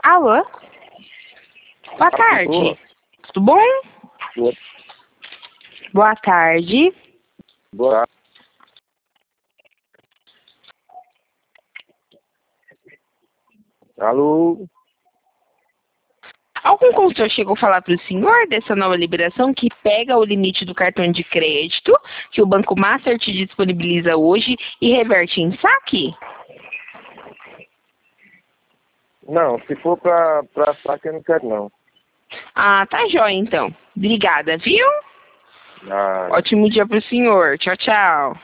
Alô? Boa tarde. Tudo bom? Boa. Boa tarde. Boa. Alô? Algum consultor chegou a falar para o senhor dessa nova liberação que pega o limite do cartão de crédito que o Banco Master te disponibiliza hoje e reverte em saque? Não, se for pra saque, eu não quero, não. Ah, tá jóia então. Obrigada, viu? Ah, Ótimo dia pro senhor. Tchau, tchau.